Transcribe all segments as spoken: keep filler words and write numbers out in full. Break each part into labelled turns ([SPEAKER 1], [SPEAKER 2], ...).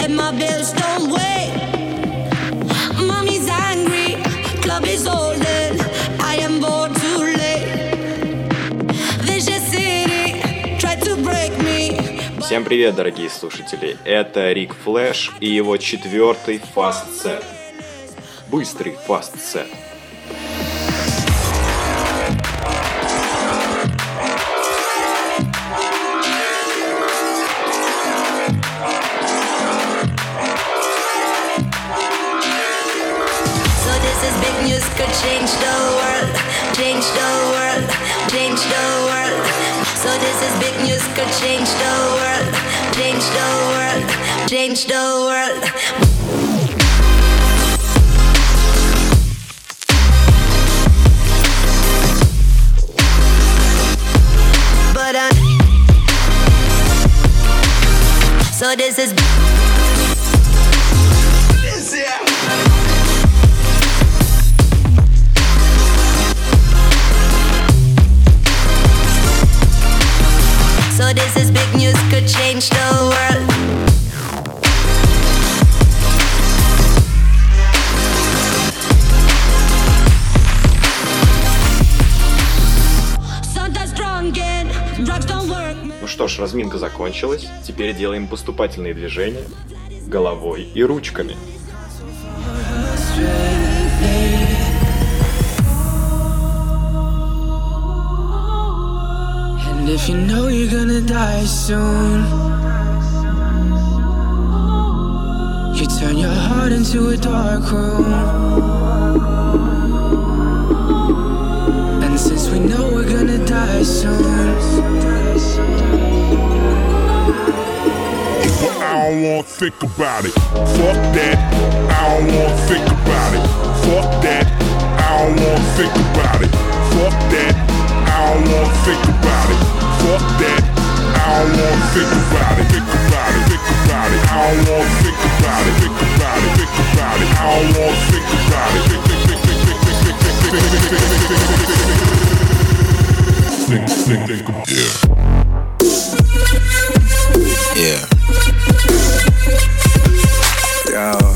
[SPEAKER 1] said my bills don't wait. Mommy's angry, club is holding. I am bored too late. Vicious city tried to break me.
[SPEAKER 2] Всем привет, дорогие слушатели! Это Рик Флэш и его четвертый фаст-сет. Быстрый фаст-сет.
[SPEAKER 1] Could change the world, change the world, change the world. So this is big news, could change the world, change the world, change the world. But I, so this is So this is big news, could change the world.
[SPEAKER 2] Ну что ж, разминка закончилась. Теперь делаем поступательные движения головой и ручками.
[SPEAKER 3] If you know you're gonna die soon, you turn your heart into a dark room. And since we know we're gonna die soon,
[SPEAKER 4] well, I don't wanna think about it. Fuck that, I don't wanna think about it. Fuck that, I don't wanna think about it. Fuck that, I don't wanna think about it. Fuck that, I don't wanna think about it. Think about it, think about it. I don't wanna think about it. Think about it, think about it. I don't wanna think about it. Think, think, think, think, think, think, think, think, think, think, think, think, yeah. Yeah. Yo.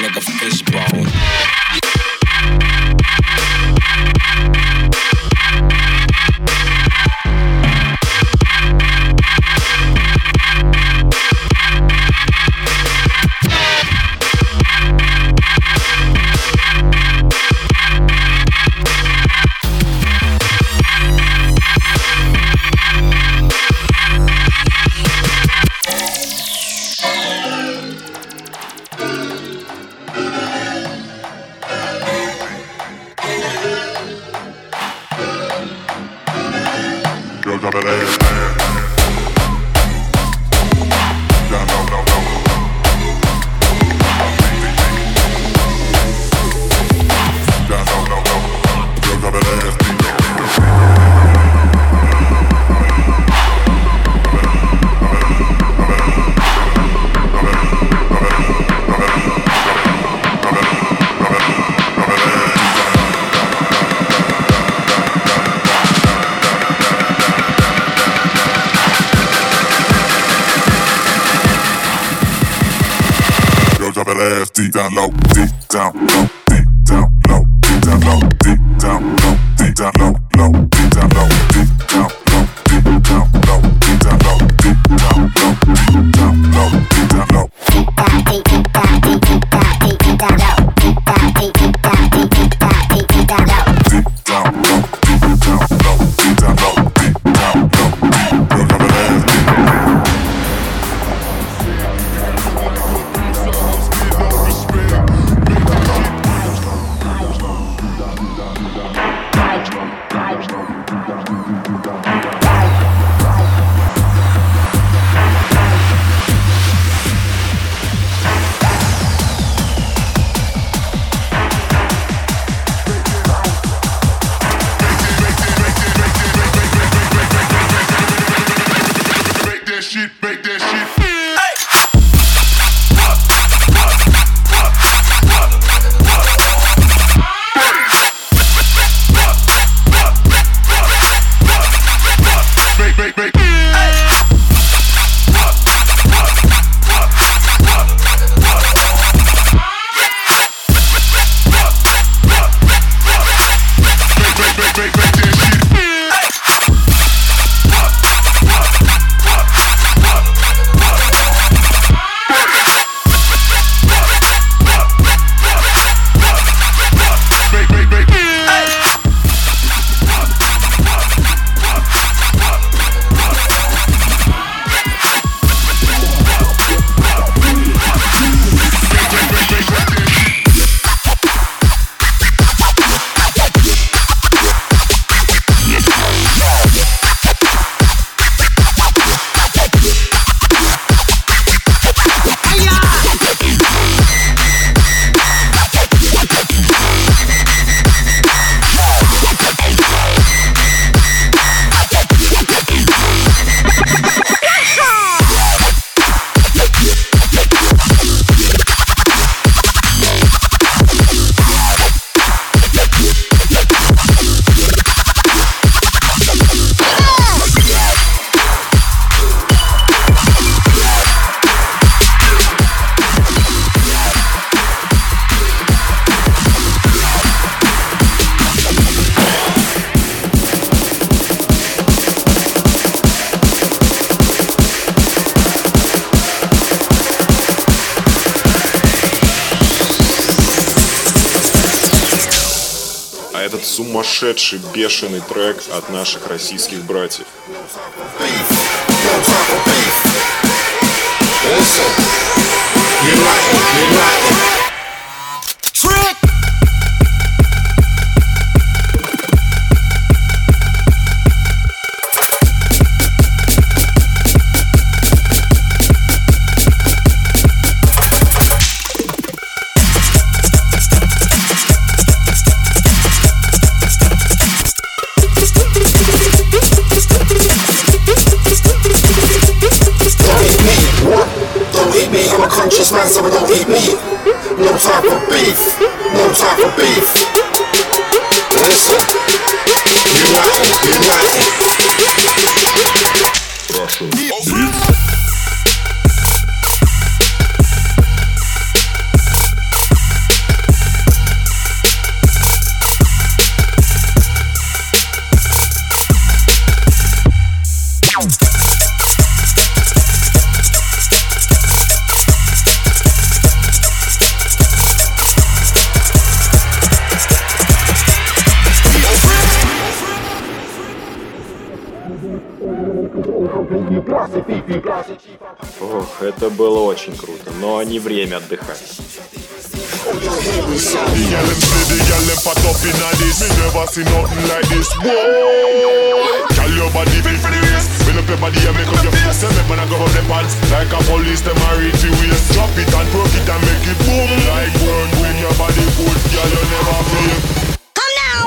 [SPEAKER 5] nigga fishbone.
[SPEAKER 4] Deep down low, deep down low, deep down low, deep down low, deep down low, deep down low, low, deep down low, deep down low, deep down low, deep down low, deep down low, deep down low, deep down low. Deep down, deep deep down, deep deep down, deep deep down low. Deep down, deep deep down, deep deep down, deep deep down low. Deep down low, deep down low, deep down low, deep down low. You'll never last.
[SPEAKER 2] Этот сумасшедший, бешеный трек от наших российских братьев.
[SPEAKER 6] Man, so don't eat me. No time for beef. No time for beef. Listen. United, united. Russian beats.
[SPEAKER 2] Ох, это было очень круто, но не время отдыхать.
[SPEAKER 4] The gyal them say the gyal them fat up inna this. Me never see nothing like this. Whoa, gyal your body fit for the race. Fill up your body and make up your face. Tell me when I go up the pants like a police. Them a reach you waist. Drop it and broke it and make it boom like burn. When your body good, gyal you never feel.
[SPEAKER 1] Come now.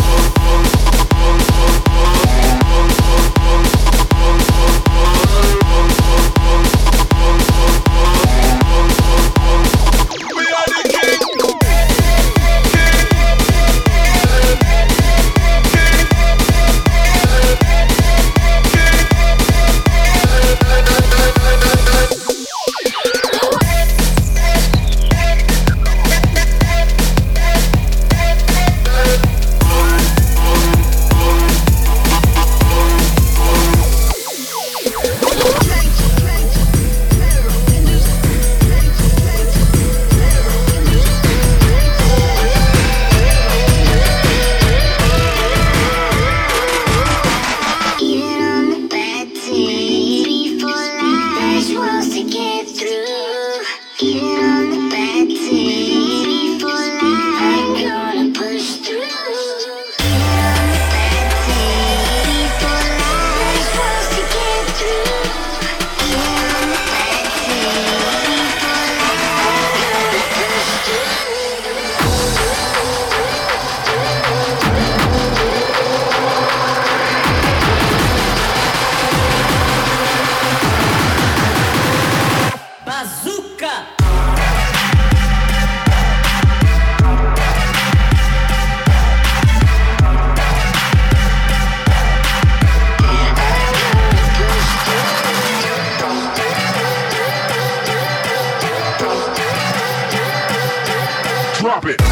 [SPEAKER 4] Drop it.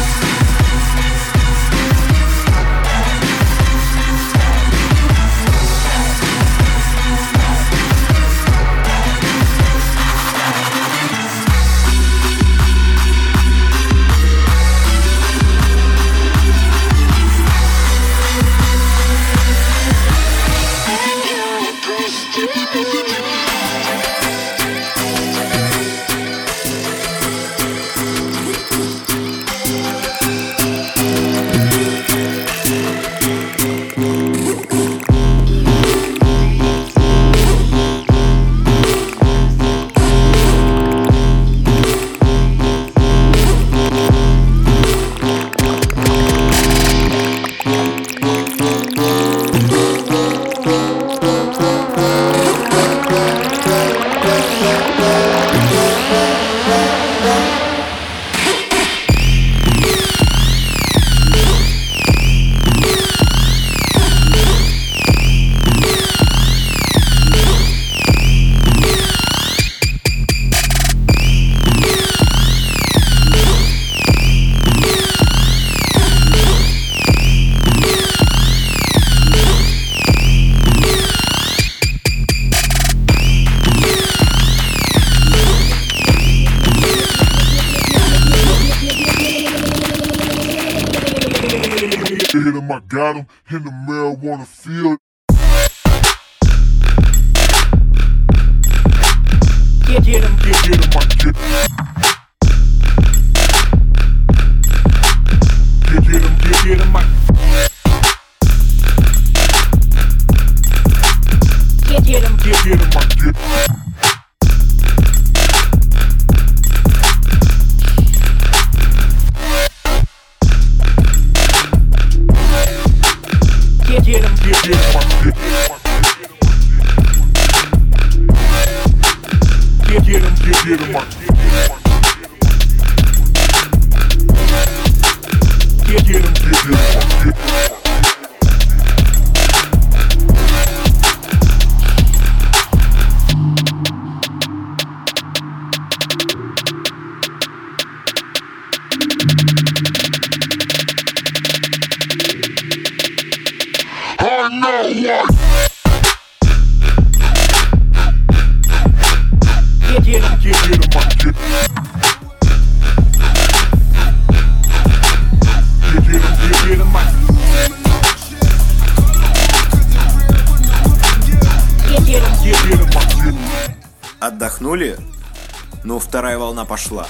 [SPEAKER 4] Hit him, I got him in the marijuana field.
[SPEAKER 5] Get, get him,
[SPEAKER 4] Get, get him, I get. Get, get him, get, get him, I.
[SPEAKER 5] get, get him,
[SPEAKER 4] Get, get him, I get.
[SPEAKER 5] get, get him,
[SPEAKER 4] Get, get him, I get. Get, get him, get, get him, I get. Get, get him, get, get him, I get. I know what.
[SPEAKER 5] get, get him,
[SPEAKER 4] Get, get him, I get. Get, get him, get, get him, I
[SPEAKER 5] get, get him,
[SPEAKER 4] get, get him, I
[SPEAKER 2] отдохнули, но вторая волна пошла.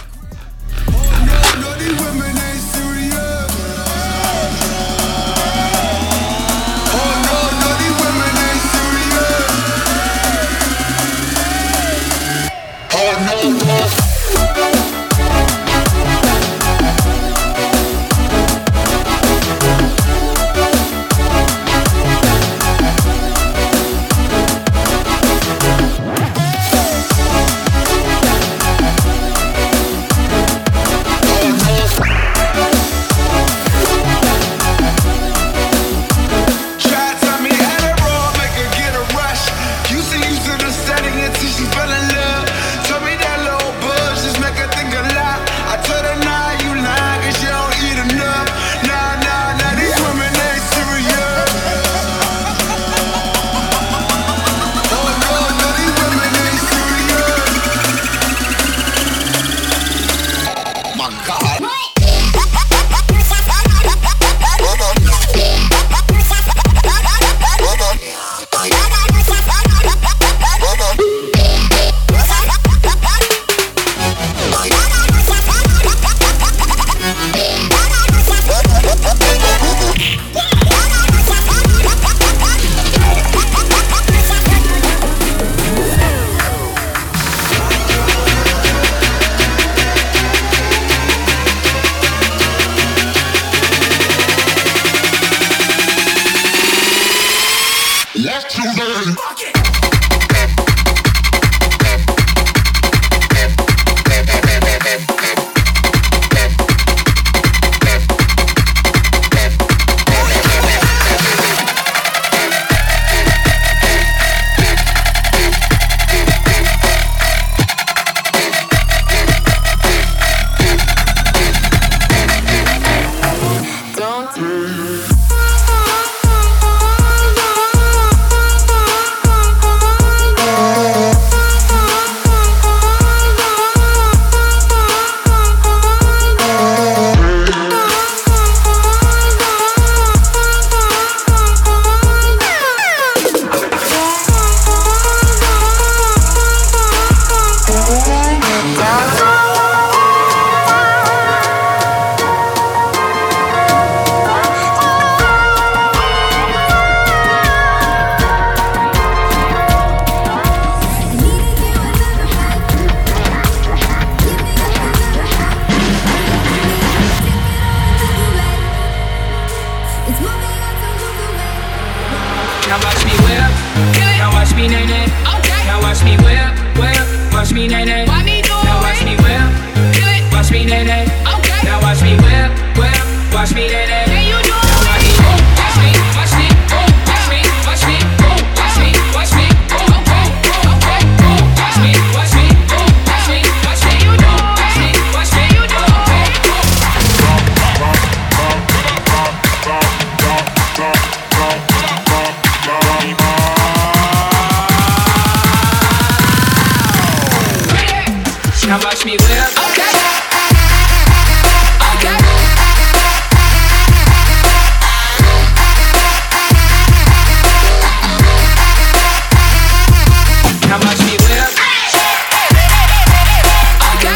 [SPEAKER 3] Now watch me whip, now watch me nae nae. Okay. Now watch me whip, whip, watch me nae nae. Why me do it? Now watch me whip, watch me nae nae. Okay. Now watch me whip, whip, watch me nae nae. Can you do it? Now watch me, watch me, watch me, watch me, watch me, watch me, watch me. Okay, okay, watch me, watch me, watch me, watch me. You do, watch me, watch me, you do. Okay. Now watch me whip. Okay. Okay. Now watch me whip. Okay.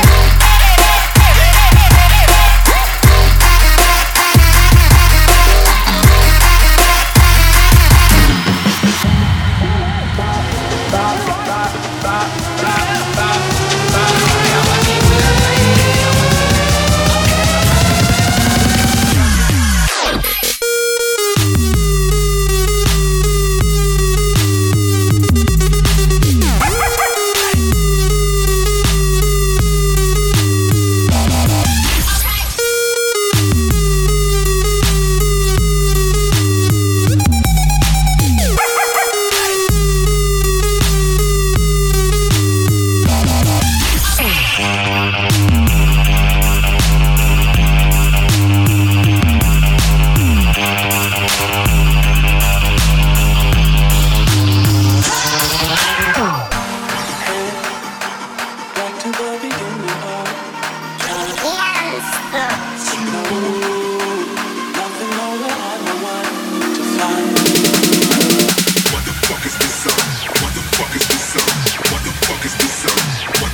[SPEAKER 4] What the fuck is this song? What the fuck is this song? What the fuck is this song?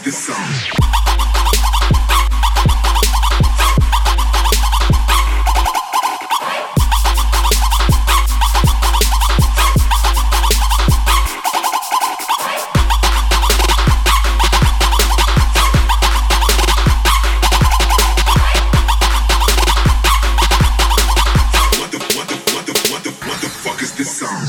[SPEAKER 6] this song? What the, what the, what the, what the, what the fuck is this song?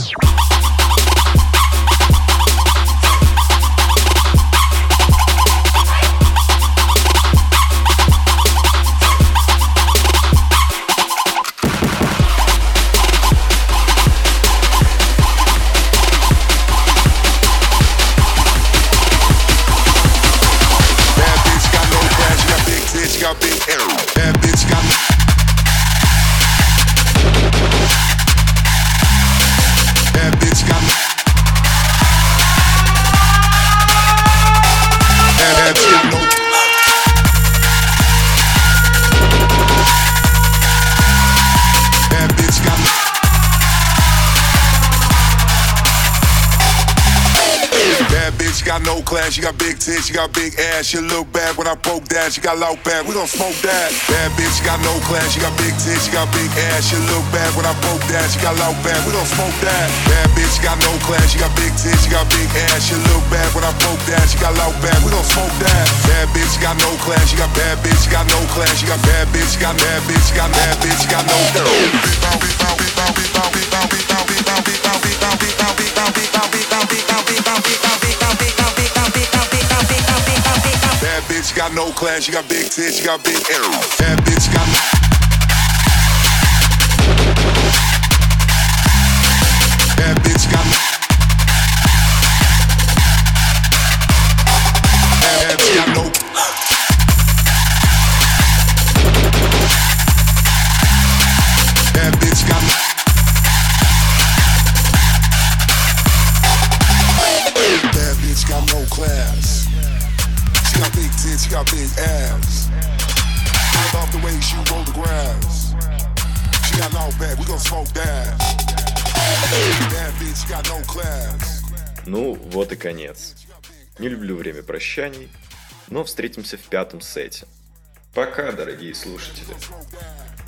[SPEAKER 6] Bad bitch got no class, she got big tits, she got big arrow. Bad bitch got Bad bitch got Bad bitch got no Bad bitch got Bad bitch got no class, she got big tits, she got big ass. She look bad when I poke that, she got loud bad, we gon' smoke that. Bad bitch got no class, she got big tits, she got big ass. She look bad when I poke that, she got loud bad, we gon' smoke that. Bad bitch got no class, she got big tits, she got big ass. She look bad when I poke that, she got loud bad, we gon' smoke that. Bad bitch got no class, she got bad bitch got no class, she got bad bitch got bad bitch got bad bitch got no Bad bitch got no class, she got big tits, she got big arrow. Bad bitch got Bad bitch got Bad bitch got no Bad bitch got Bad bitch got no class. She got big tits, she got big ass. I love the way she roll the grass. She got loud bad, we gon' smoke that. Bad bitch got no class.
[SPEAKER 2] Ну, вот и конец. Не люблю время прощаний, но встретимся в пятом сете. Пока, дорогие слушатели.